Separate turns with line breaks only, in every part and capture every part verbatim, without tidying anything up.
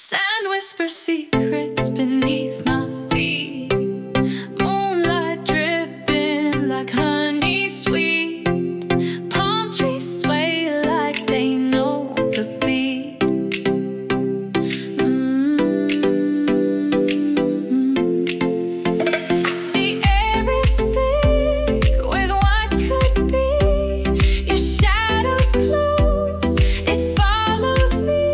Sand whispers secrets beneath my feet. Moonlight dripping like honey sweet. Palm trees sway like they know the beat. mm. The air is thick with what could be. Your shadows close, it follows me.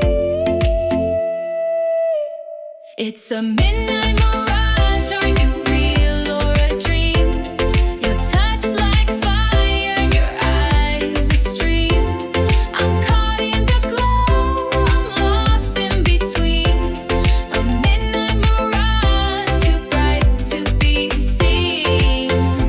It's a midnight mirage. Are you real or a dream? Your touch like fire, your eyes a stream. I'm caught in the glow, I'm lost in between. A midnight mirage, too bright to be seen.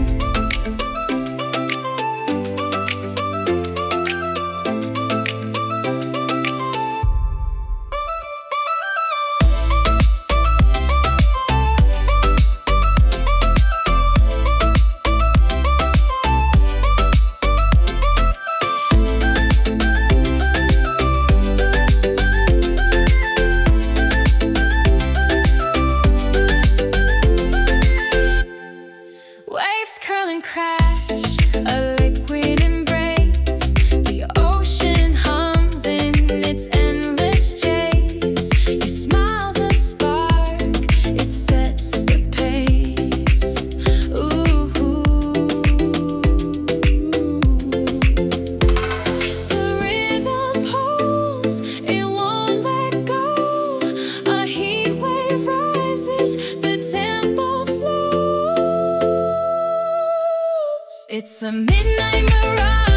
Waves curl and crash, a liquid embrace. The ocean hums in its endless chase. Your smile's a spark, it sets the pace. Ooh. The rhythm pulls, it won't let go. A heat wave rises, the tempo slows. It's a midnight mirage.